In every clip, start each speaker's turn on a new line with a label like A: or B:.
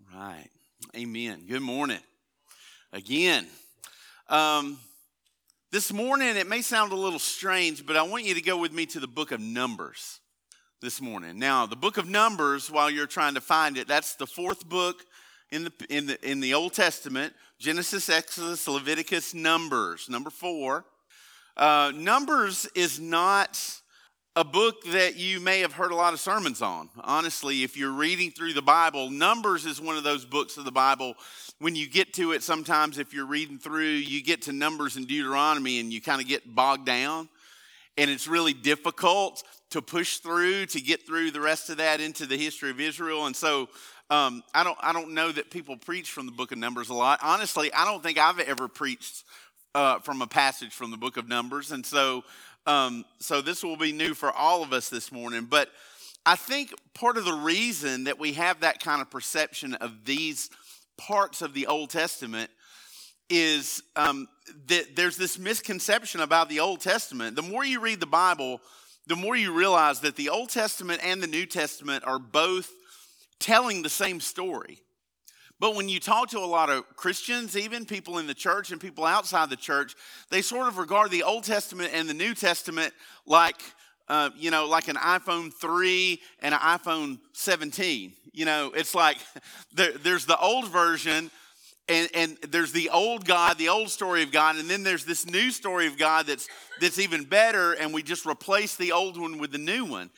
A: Right. Amen. Good morning. Again. This morning, it may sound a little strange, but I want you to go with me to the book of Numbers this morning. Now, the book of Numbers, while you're trying to find it, that's the fourth book in the Old Testament. Genesis, Exodus, Leviticus, Numbers, number 4. Numbers is not a book that you may have heard a lot of sermons on. Honestly, if you're reading through the Bible, Numbers is one of those books of the Bible. When you get to it, sometimes if you're reading through, you get to Numbers and Deuteronomy and you kind of get bogged down. And it's really difficult to push through, to get through the rest of that into the history of Israel. And so I don't know that people preach from the book of Numbers a lot. Honestly, I don't think I've ever preached from a passage from the book of Numbers. And so this will be new for all of us this morning. But I think part of the reason that we have that kind of perception of these parts of the Old Testament is that there's this misconception about the Old Testament. The more you read the Bible, the more you realize that the Old Testament and the New Testament are both telling the same story. But when you talk to a lot of Christians, even people in the church and people outside the church, they sort of regard the Old Testament and the New Testament like an iPhone 3 and an iPhone 17. It's like there's the old version and there's the old God, the old story of God, and then there's this new story of God that's even better, and we just replace the old one with the new one.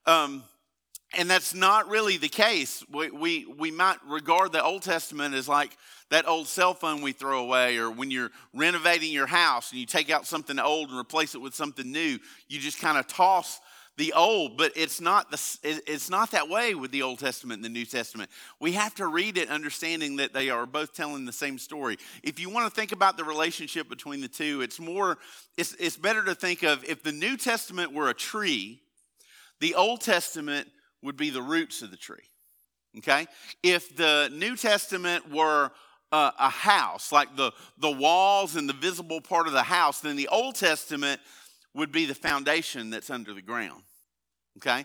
A: And that's not really the case. We might regard the Old Testament as like that old cell phone we throw away, or when you're renovating your house and you take out something old and replace it with something new, you just kind of toss the old. But it's not that way with the Old Testament and the New Testament. We have to read it understanding that they are both telling the same story. If you want to think about the relationship between the two, it's better to think of, if the New Testament were a tree, the Old Testament would be the roots of the tree, okay? If the New Testament were a house, like the walls and the visible part of the house, then the Old Testament would be the foundation that's under the ground, okay?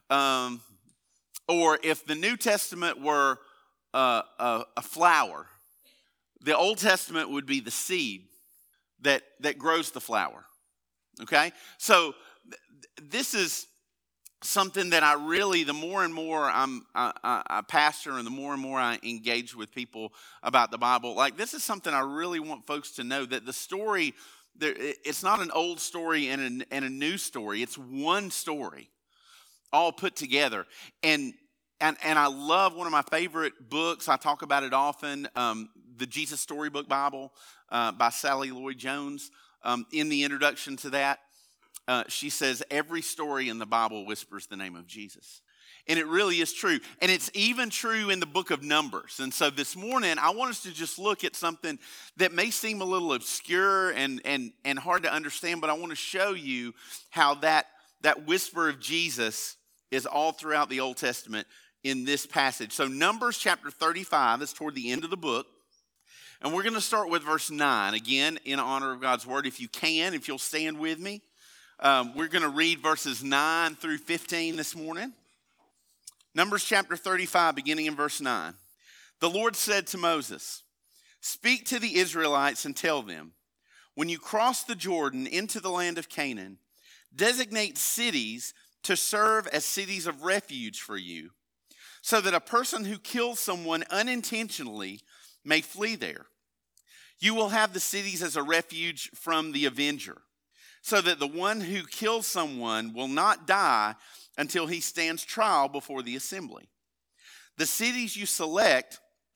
A: Or if the New Testament were a flower, the Old Testament would be the seed that grows the flower, okay? So this is something that I really, the more and more I pastor and the more I engage with people about the Bible, like this is something I really want folks to know, that the story, it's not an old story and a new story. It's one story all put together. And I love one of my favorite books. I talk about it often, the Jesus Storybook Bible by Sally Lloyd Jones. In the introduction to that, she says, every story in the Bible whispers the name of Jesus. And it really is true. And it's even true in the book of Numbers. And so this morning, I want us to just look at something that may seem a little obscure and hard to understand, but I want to show you how that whisper of Jesus is all throughout the Old Testament in this passage. So Numbers chapter 35 is toward the end of the book. And we're going to start with verse 9, again, in honor of God's word. If you'll stand with me. We're going to read verses 9 through 15 this morning. Numbers chapter 35, beginning in verse 9. The Lord said to Moses, "Speak to the Israelites and tell them, when you cross the Jordan into the land of Canaan, designate cities to serve as cities of refuge for you, so that a person who kills someone unintentionally may flee there. You will have the cities as a refuge from the avenger, so that the one who kills someone will not die until he stands trial before the assembly. The cities you select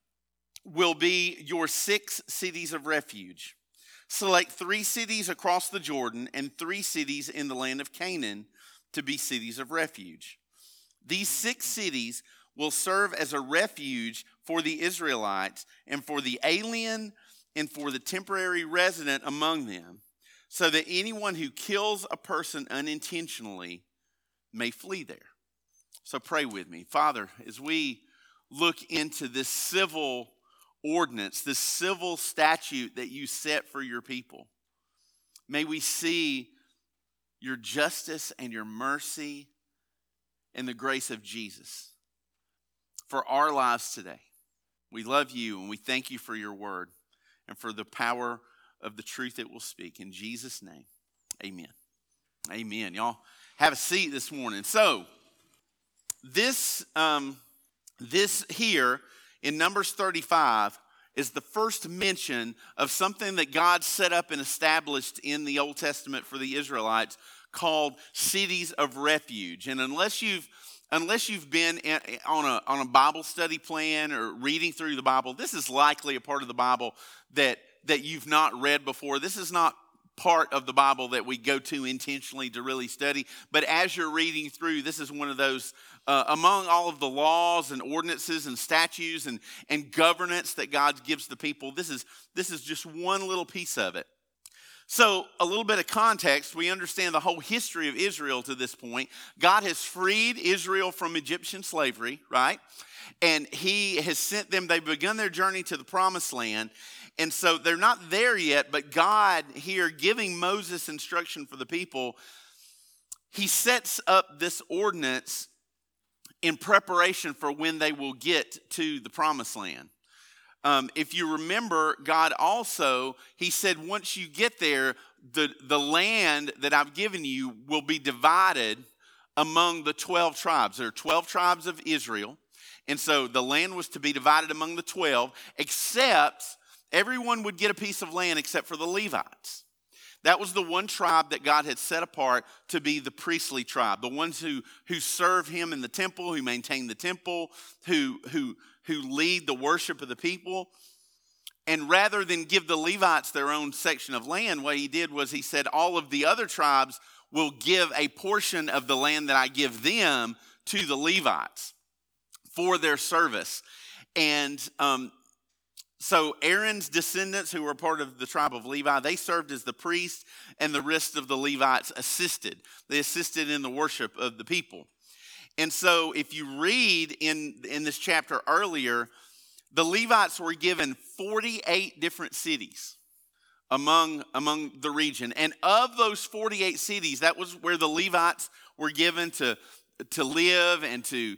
A: will be your 6 cities of refuge. Select 3 cities across the Jordan and 3 cities in the land of Canaan to be cities of refuge. These 6 cities will serve as a refuge for the Israelites and for the alien and for the temporary resident among them, so that anyone who kills a person unintentionally may flee there." So pray with me. Father, as we look into this civil ordinance, this civil statute that you set for your people, may we see your justice and your mercy and the grace of Jesus for our lives today. We love you, and we thank you for your word and for the power of the truth it will speak. In Jesus' name, amen. Amen. Y'all have a seat this morning. So, this here in Numbers 35 is the first mention of something that God set up and established in the Old Testament for the Israelites called cities of refuge. And unless you've been on a Bible study plan or reading through the Bible, this is likely a part of the Bible that you've not read before. This is not part of the Bible that we go to intentionally to really study. But as you're reading through, this is one of those, among all of the laws and ordinances and statutes and governance that God gives the people, this is just one little piece of it. So a little bit of context, we understand the whole history of Israel to this point. God has freed Israel from Egyptian slavery, right? And he has sent them, they've begun their journey to the promised land. And so they're not there yet, but God here giving Moses instruction for the people, he sets up this ordinance in preparation for when they will get to the promised land. If you remember, God also, he said, once you get there, the land that I've given you will be divided among the 12 tribes. There are 12 tribes of Israel. And so the land was to be divided among the 12, except everyone would get a piece of land except for the Levites. That was the one tribe that God had set apart to be the priestly tribe, the ones who serve him in the temple, who maintain the temple, who lead the worship of the people. And rather than give the Levites their own section of land, what he did was he said all of the other tribes will give a portion of the land that I give them to the Levites for their service. And so Aaron's descendants, who were part of the tribe of Levi, they served as the priests, and the rest of the Levites assisted. They assisted in the worship of the people. And so if you read in this chapter earlier, the Levites were given 48 different cities among the region. And of those 48 cities, that was where the Levites were given to live and to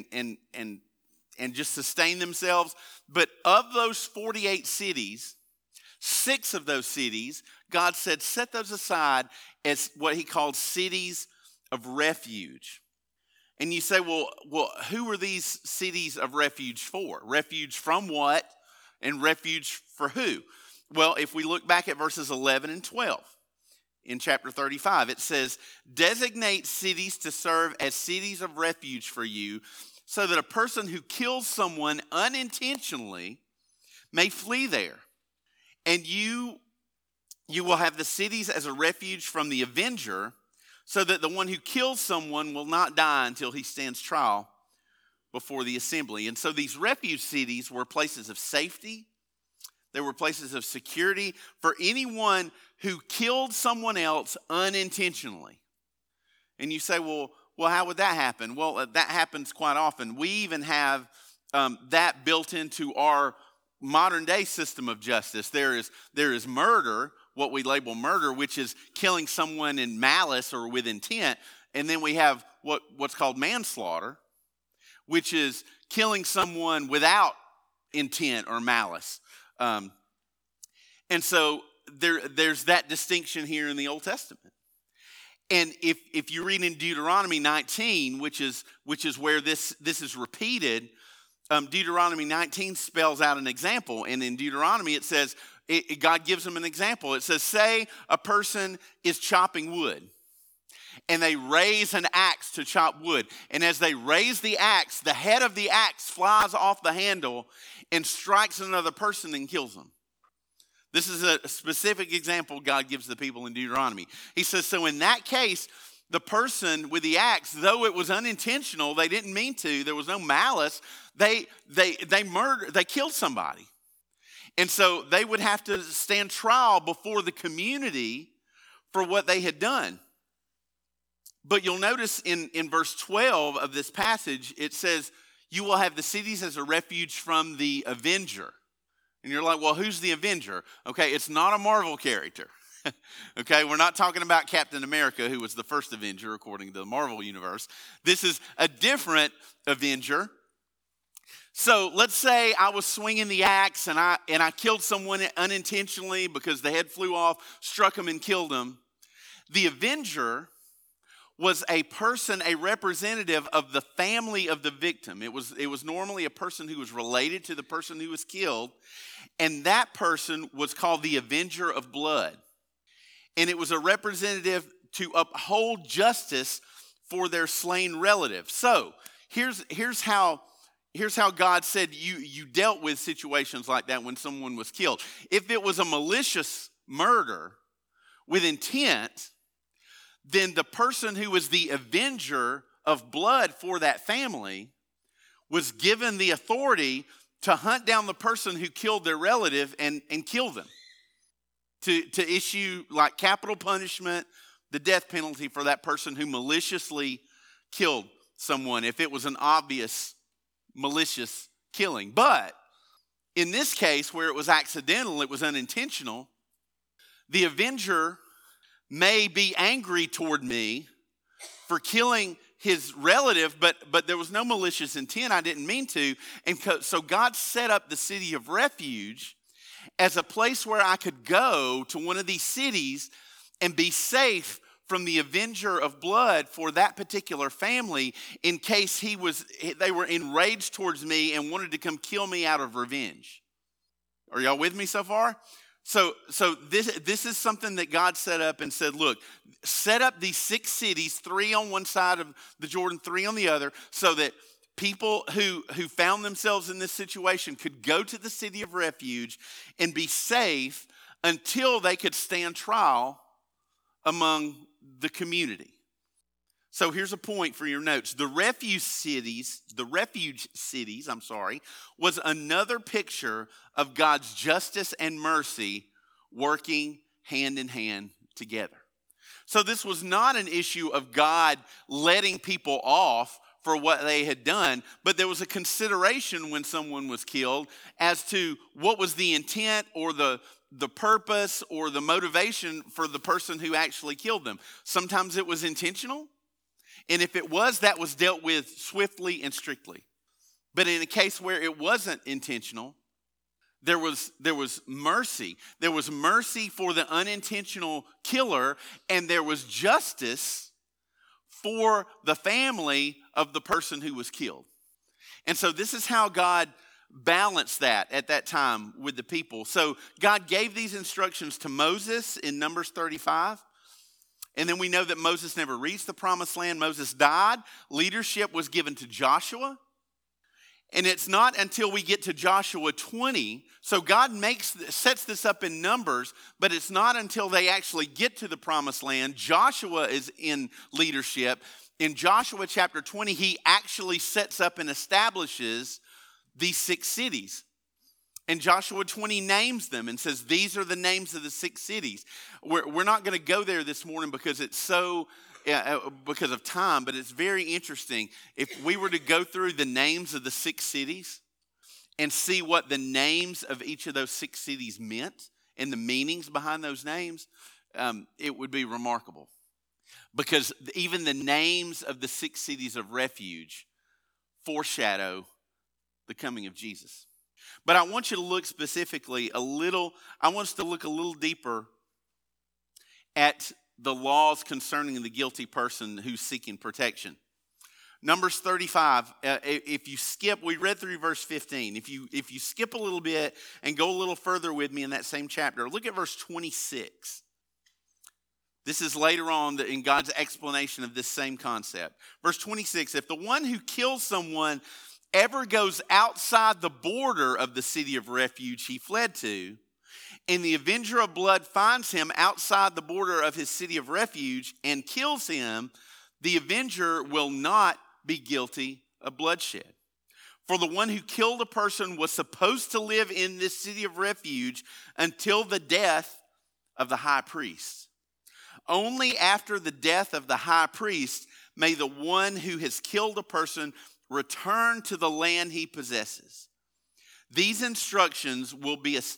A: just sustain themselves. But of those 48 cities, 6 of those cities, God said, set those aside as what he called cities of refuge. And you say, well, who are these cities of refuge for? Refuge from what? And refuge for who? Well, if we look back at verses 11 and 12 in chapter 35, it says, designate cities to serve as cities of refuge for you, so that a person who kills someone unintentionally may flee there. And you will have the cities as a refuge from the avenger, so that the one who kills someone will not die until he stands trial before the assembly. And so these refuge cities were places of safety. They were places of security for anyone who killed someone else unintentionally. And you say, well, how would that happen? Well, that happens quite often. We even have that built into our modern day system of justice. There is murder, what we label murder, which is killing someone in malice or with intent. And then we have what's called manslaughter, which is killing someone without intent or malice. And so there's that distinction here in the Old Testament. And if you read in Deuteronomy 19, which is where this is repeated, Deuteronomy 19 spells out an example. And in Deuteronomy it says, God gives them an example. It says, say a person is chopping wood, and they raise an axe to chop wood. And as they raise the axe, the head of the axe flies off the handle and strikes another person and kills them. This is a specific example God gives the people in Deuteronomy. He says, so in that case, the person with the axe, though it was unintentional, they didn't mean to, there was no malice, they killed somebody. And so they would have to stand trial before the community for what they had done. But you'll notice in verse 12 of this passage, it says, you will have the cities as a refuge from the avenger. And you're like, well, who's the avenger? Okay, it's not a Marvel character. Okay, we're not talking about Captain America, who was the first avenger according to the Marvel universe. This is a different avenger. So let's say I was swinging the axe and I killed someone unintentionally because the head flew off, struck him and killed him. The avenger was a person, a representative of the family of the victim. It was normally a person who was related to the person who was killed, and that person was called the avenger of blood. And it was a representative to uphold justice for their slain relative. So here's how God said you dealt with situations like that when someone was killed. If it was a malicious murder with intent, then the person who was the avenger of blood for that family was given the authority to hunt down the person who killed their relative and kill them. To issue like capital punishment, the death penalty for that person who maliciously killed someone if it was an obvious malicious killing. But in this case where it was accidental, it was unintentional, the avenger may be angry toward me for killing his relative, but there was no malicious intent. I didn't mean to. And so God set up the city of refuge as a place where I could go to one of these cities and be safe from the avenger of blood for that particular family in case they were enraged towards me and wanted to come kill me out of revenge. Are y'all with me so far? So this is something that God set up and said, look, set up these 6 cities, 3 on one side of the Jordan, 3 on the other, so that people who found themselves in this situation could go to the city of refuge and be safe until they could stand trial among the community. So here's a point for your notes. The refuge cities, was another picture of God's justice and mercy working hand in hand together. So this was not an issue of God letting people off for what they had done, but there was a consideration when someone was killed as to what was the intent or the purpose or the motivation for the person who actually killed them. Sometimes it was intentional. And if it was, that was dealt with swiftly and strictly. But in a case where it wasn't intentional, there was mercy. There was mercy for the unintentional killer, and there was justice for the family of the person who was killed. And so this is how God balanced that at that time with the people. So God gave these instructions to Moses in Numbers 35. And then we know that Moses never reached the promised land. Moses died. Leadership was given to Joshua. And it's not until we get to Joshua 20. So God sets this up in Numbers, but it's not until they actually get to the promised land. Joshua is in leadership. In Joshua chapter 20, he actually sets up and establishes these 6 cities. And Joshua 20 names them and says, these are the names of the 6 cities. We're not going to go there this morning because it's because of time, but it's very interesting. If we were to go through the names of the 6 cities and see what the names of each of those 6 cities meant and the meanings behind those names, it would be remarkable. Because even the names of the 6 cities of refuge foreshadow the coming of Jesus. But I want you to look specifically I want us to look a little deeper at the laws concerning the guilty person who's seeking protection. Numbers 35, if you skip, we read through verse 15. If you skip a little bit and go a little further with me in that same chapter, look at verse 26. This is later on in God's explanation of this same concept. Verse 26, if the one who kills someone ever goes outside the border of the city of refuge he fled to, and the avenger of blood finds him outside the border of his city of refuge and kills him, the avenger will not be guilty of bloodshed. For the one who killed a person was supposed to live in this city of refuge until the death of the high priest. Only after the death of the high priest may the one who has killed a person return to the land he possesses. These instructions will be a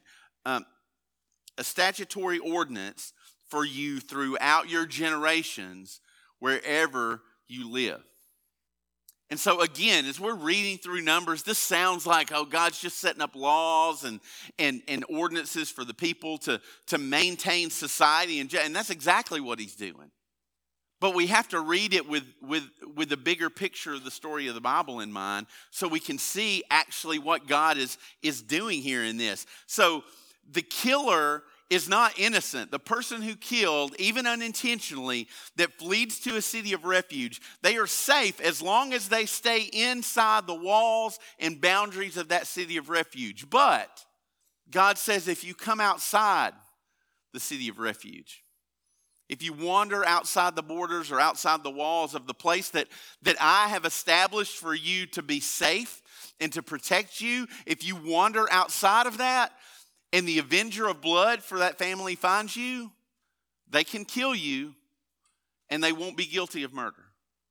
A: statutory ordinance for you throughout your generations, wherever you live. And so again, as we're reading through Numbers, this sounds like, oh, God's just setting up laws and ordinances for the people to maintain society. And that's exactly what he's doing. But we have to read it with the bigger picture of the story of the Bible in mind so we can see actually what God is doing here in this. So the killer is not innocent. The person who killed, even unintentionally, that flees to a city of refuge, they are safe as long as they stay inside the walls and boundaries of that city of refuge. But God says if you come outside the city of refuge, if you wander outside the borders or outside the walls of the place that I have established for you to be safe and to protect you, if you wander outside of that, and the avenger of blood for that family finds you, they can kill you and they won't be guilty of murder.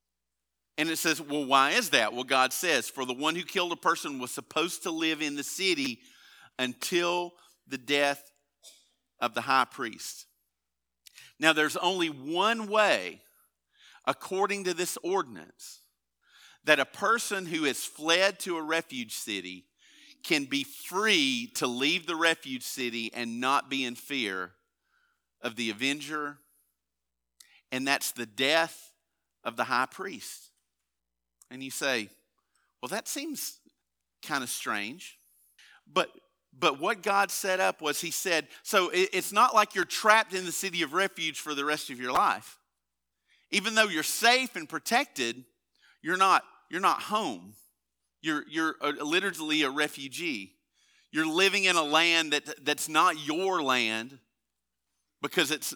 A: And it says, well, why is that? Well, God says, for the one who killed a person was supposed to live in the city until the death of the high priest. Now, there's only one way, according to this ordinance, that a person who has fled to a refuge city can be free to leave the refuge city and not be in fear of the avenger, and that's the death of the high priest. And you say, well, that seems kind of strange. But what God set up was he said, so it's not like you're trapped in the city of refuge for the rest of your life. Even though you're safe and protected, you're not home. You're literally a refugee. You're living in a land that's not your land because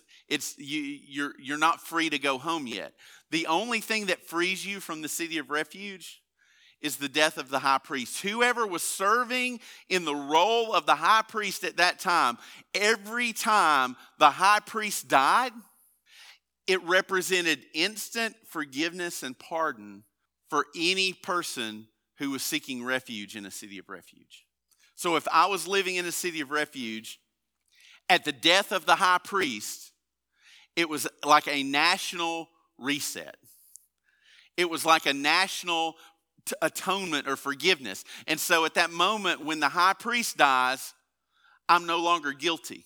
A: you're not free to go home yet. The only thing that frees you from the city of refuge is the death of the high priest. Whoever was serving in the role of the high priest at that time, every time the high priest died, it represented instant forgiveness and pardon for any person who was seeking refuge in a city of refuge. So if I was living in a city of refuge, at the death of the high priest, it was like a national reset. It was like a national atonement or forgiveness. And so at that moment when the high priest dies, I'm no longer guilty.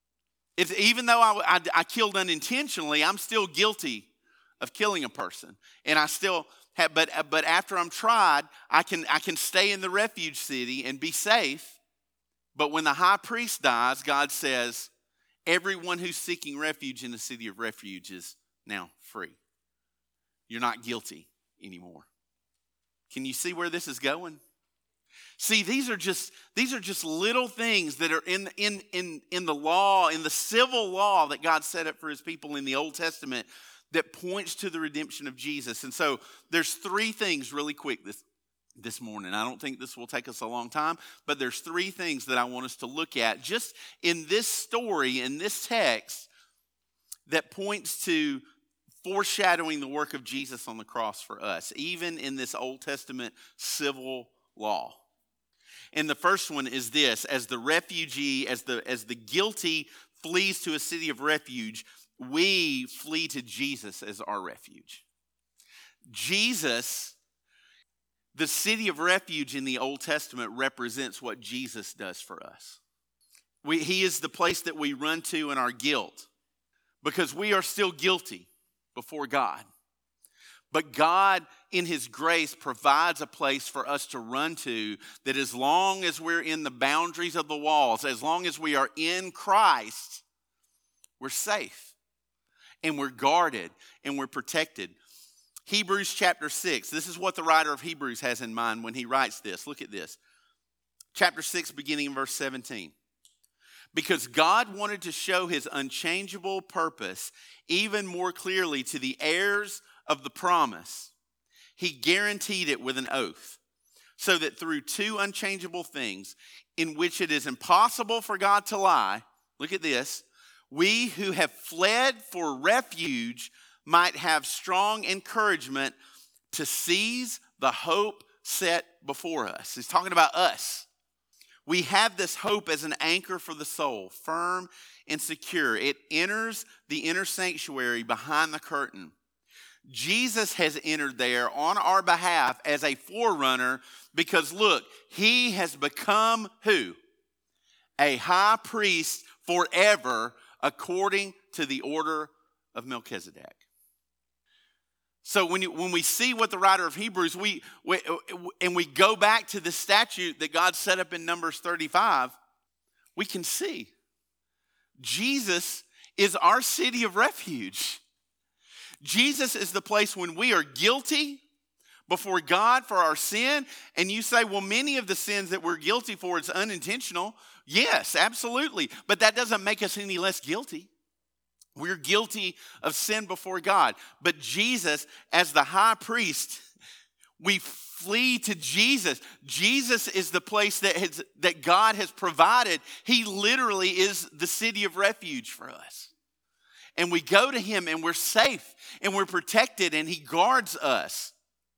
A: Even though I killed unintentionally, I'm still guilty of killing a person. And I still have, but after I'm tried, I can stay in the refuge city and be safe. But when the high priest dies, God says, everyone who's seeking refuge in the city of refuge is now free. You're not guilty anymore. Can you see where this is going? See, these are just little things that are in the law, in the civil law that God set up for his people in the Old Testament that points to the redemption of Jesus. And so there's three things really quick this morning. I don't think this will take us a long time, but there's three things that I want us to look at just in this story, in this text, that points to foreshadowing the work of Jesus on the cross for us, even in this Old Testament civil law. And the first one is this: as the refugee, as the guilty flees to a city of refuge, we flee to Jesus as our refuge. Jesus, the city of refuge in the Old Testament, represents what Jesus does for us. He is the place that we run to in our guilt because we are still guilty before God. But God, in his grace, provides a place for us to run to that as long as we're in the boundaries of the walls, as long as we are in Christ, we're safe and we're guarded and we're protected. Hebrews chapter 6, this is what the writer of Hebrews has in mind when he writes this. Look at this. Chapter 6, beginning in verse 17. Because God wanted to show his unchangeable purpose even more clearly to the heirs of the promise, he guaranteed it with an oath, so that through two unchangeable things in which it is impossible for God to lie, look at this, we who have fled for refuge might have strong encouragement to seize the hope set before us. He's talking about us. We have this hope as an anchor for the soul, firm and secure. It enters the inner sanctuary behind the curtain. Jesus has entered there on our behalf as a forerunner because, look, he has become who? A high priest forever according to the order of Melchizedek. So when we see what the writer of Hebrews, we go back to the statute that God set up in Numbers 35, we can see Jesus is our city of refuge. Jesus is the place when we are guilty before God for our sin. And you say, well, many of the sins that we're guilty for is unintentional. Yes, absolutely. But that doesn't make us any less guilty. We're guilty of sin before God. But Jesus, as the high priest, we flee to Jesus. Jesus is the place that God has provided. He literally is the city of refuge for us. And we go to him and we're safe and we're protected and he guards us.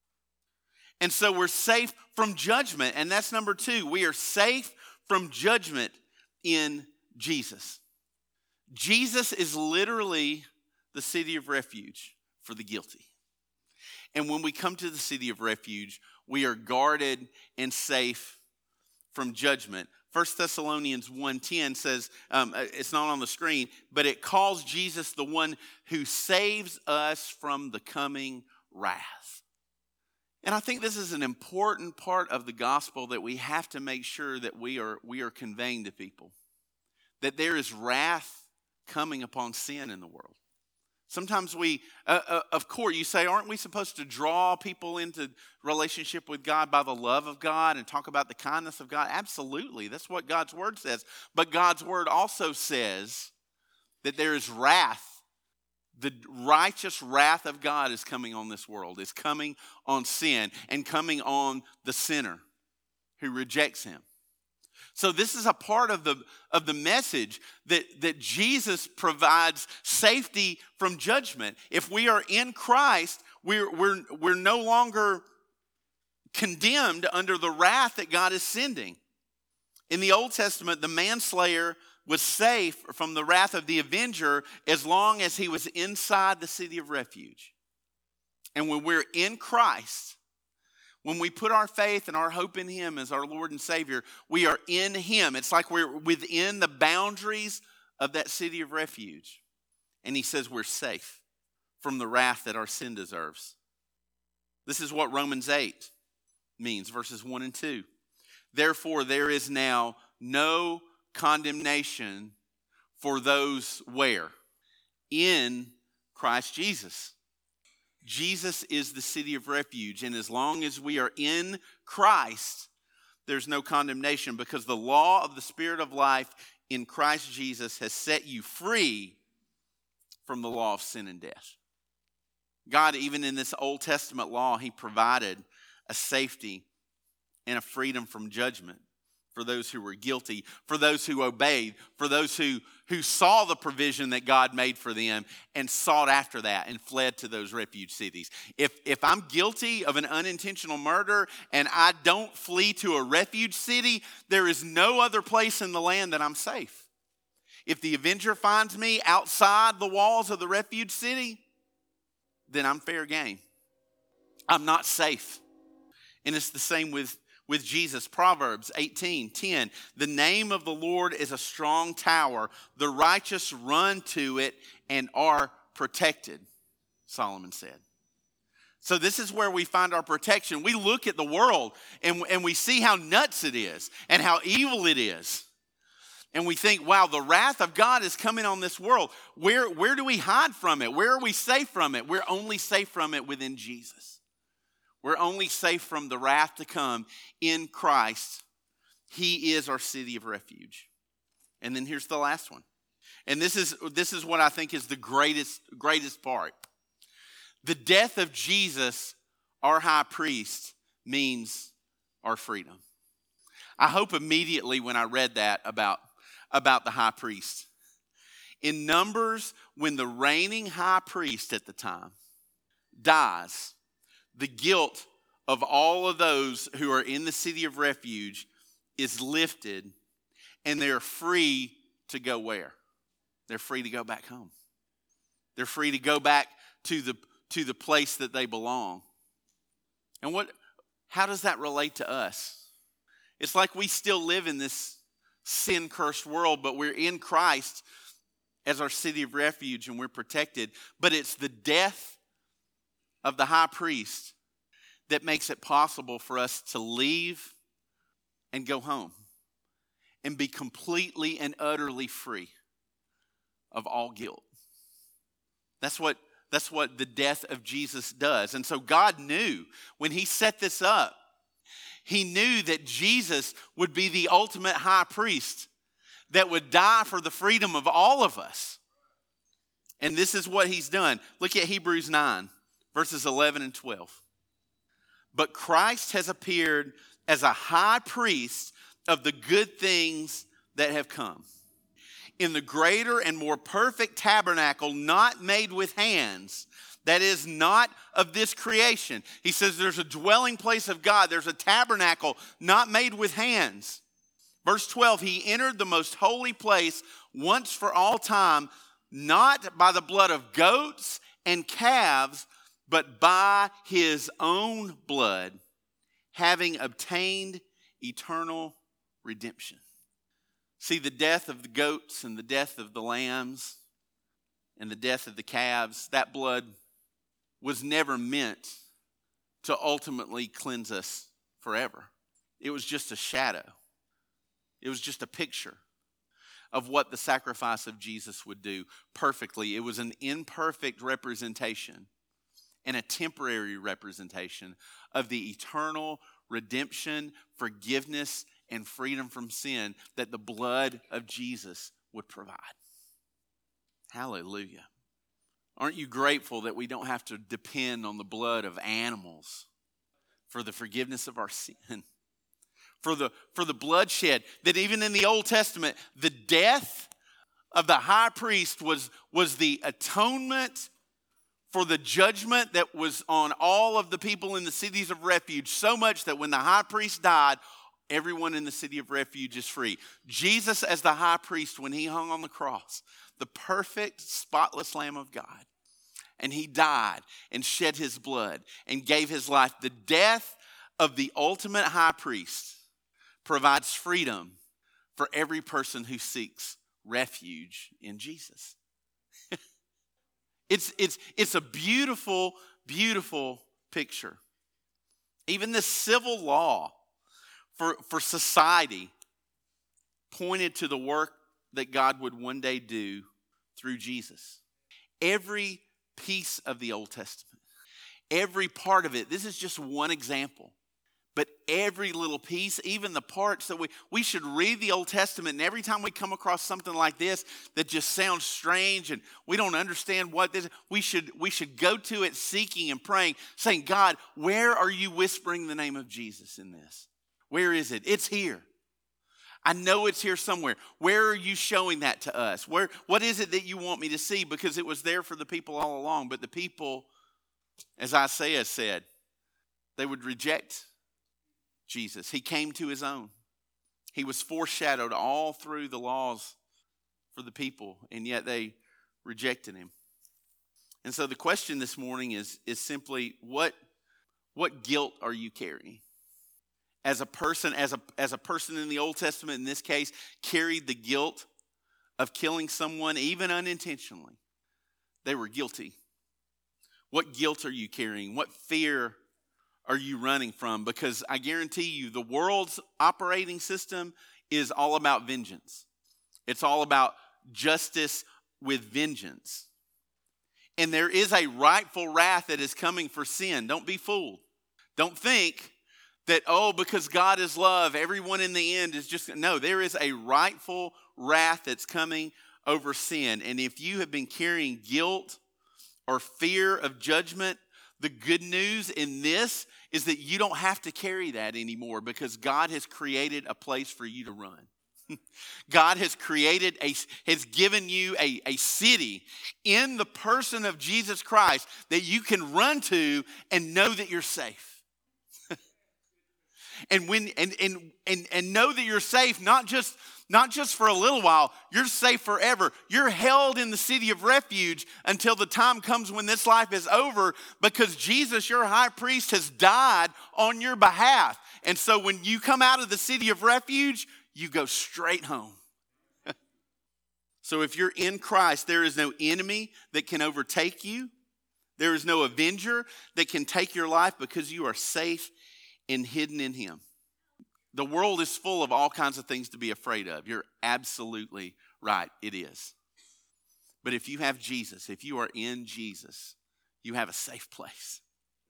A: And so we're safe from judgment. And that's number 2. We are safe from judgment in Jesus. Jesus is literally the city of refuge for the guilty. And when we come to the city of refuge, we are guarded and safe from judgment. 1 Thessalonians 1:10 says, it's not on the screen, but it calls Jesus the one who saves us from the coming wrath. And I think this is an important part of the gospel that we have to make sure that we are conveying to people. That there is wrath coming upon sin in the world. Sometimes we, of course, you say, aren't we supposed to draw people into relationship with God by the love of God and talk about the kindness of God? Absolutely. That's what God's word says. But God's word also says that there is wrath. The righteous wrath of God is coming on this world. It's coming on sin and coming on the sinner who rejects him. So this is a part of the message that Jesus provides safety from judgment. If we are in Christ, we're no longer condemned under the wrath that God is sending. In the Old Testament, the manslayer was safe from the wrath of the avenger as long as he was inside the city of refuge. And when we're in Christ, when we put our faith and our hope in him as our Lord and Savior, we are in him. It's like we're within the boundaries of that city of refuge. And he says we're safe from the wrath that our sin deserves. This is what Romans 8 means, verses 1 and 2. Therefore, there is now no condemnation for those where? In Christ Jesus. Jesus is the city of refuge, and as long as we are in Christ, there's no condemnation because the law of the Spirit of life in Christ Jesus has set you free from the law of sin and death. God, even in this Old Testament law, he provided a safety and a freedom from judgment for those who were guilty, for those who obeyed, for those who saw the provision that God made for them and sought after that and fled to those refuge cities. If I'm guilty of an unintentional murder and I don't flee to a refuge city, there is no other place in the land that I'm safe. If the avenger finds me outside the walls of the refuge city, then I'm fair game. I'm not safe. And it's the same with Jesus. Proverbs 18:10. The name of the Lord is a strong tower. The righteous run to it and are protected, Solomon said. So this is where we find our protection. We look at the world and we see how nuts it is and how evil it is. And we think, wow, the wrath of God is coming on this world. Where do we hide from it? Where are we safe from it? We're only safe from it within Jesus. We're only safe from the wrath to come in Christ. He is our city of refuge. And then here's the last one. And this is what I think is the greatest part. The death of Jesus, our high priest, means our freedom. I hope immediately when I read that about the high priest. In Numbers, when the reigning high priest at the time dies, the guilt of all of those who are in the city of refuge is lifted, and they're free to go where? They're free to go back home. They're free to go back to to the place that they belong. And how does that relate to us? It's like we still live in this sin-cursed world, but we're in Christ as our city of refuge and we're protected. But it's the death of the high priest that makes it possible for us to leave and go home and be completely and utterly free of all guilt. That's what the death of Jesus does. And so God knew when he set this up, he knew that Jesus would be the ultimate high priest that would die for the freedom of all of us. And this is what he's done. Look at Hebrews 9, verses 11 and 12. But Christ has appeared as a high priest of the good things that have come, in the greater and more perfect tabernacle not made with hands, that is not of this creation. He says there's a dwelling place of God. There's a tabernacle not made with hands. Verse 12, he entered the most holy place once for all time, not by the blood of goats and calves, but by his own blood, having obtained eternal redemption. See, the death of the goats and the death of the lambs and the death of the calves, that blood was never meant to ultimately cleanse us forever. It was just a shadow. It was just a picture of what the sacrifice of Jesus would do perfectly. It was an imperfect representation and a temporary representation of the eternal redemption, forgiveness, and freedom from sin that the blood of Jesus would provide. Hallelujah. Aren't you grateful that we don't have to depend on the blood of animals for the forgiveness of our sin? For the bloodshed, that even in the Old Testament, the death of the high priest was the atonement for the judgment that was on all of the people in the cities of refuge, so much that when the high priest died, everyone in the city of refuge is free. Jesus as the high priest, when he hung on the cross, the perfect, spotless Lamb of God, and he died and shed his blood and gave his life. The death of the ultimate high priest provides freedom for every person who seeks refuge in Jesus. It's a beautiful, beautiful picture. Even the civil law for society pointed to the work that God would one day do through Jesus. Every piece of the Old Testament, every part of it, this is just one example. But every little piece, even the parts that we should read the Old Testament, and every time we come across something like this that just sounds strange and we don't understand what this is, we should go to it seeking and praying, saying, God, where are you whispering the name of Jesus in this? Where is it? It's here. I know it's here somewhere. Where are you showing that to us? What is it that you want me to see? Because it was there for the people all along. But the people, as Isaiah said, they would reject Jesus. He came to his own. He was foreshadowed all through the laws for the people, and yet they rejected him. And so the question this morning is simply, what guilt are you carrying? As a person in the Old Testament, in this case, carried the guilt of killing someone, even unintentionally. They were guilty. What guilt are you carrying? What fear are you running from? Because I guarantee you, the world's operating system is all about vengeance. It's all about justice with vengeance. And there is a rightful wrath that is coming for sin. Don't be fooled. Don't think that, because God is love, everyone in the end is just... No, there is a rightful wrath that's coming over sin. And if you have been carrying guilt or fear of judgment, the good news in this is that you don't have to carry that anymore, because God has created a place for you to run. God has given you a city in the person of Jesus Christ that you can run to and know that you're safe. And know that you're safe, not just Not just for a little while, you're safe forever. You're held in the city of refuge until the time comes when this life is over, because Jesus, your high priest, has died on your behalf. And so when you come out of the city of refuge, you go straight home. So if you're in Christ, there is no enemy that can overtake you. There is no avenger that can take your life, because you are safe and hidden in him. The world is full of all kinds of things to be afraid of. You're absolutely right. It is. But if you have Jesus, if you are in Jesus, you have a safe place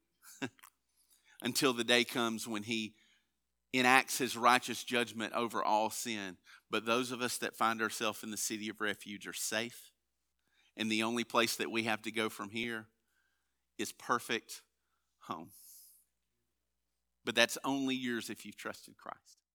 A: until the day comes when he enacts his righteous judgment over all sin. But those of us that find ourselves in the city of refuge are safe. And the only place that we have to go from here is perfect home. But that's only yours if you've trusted Christ.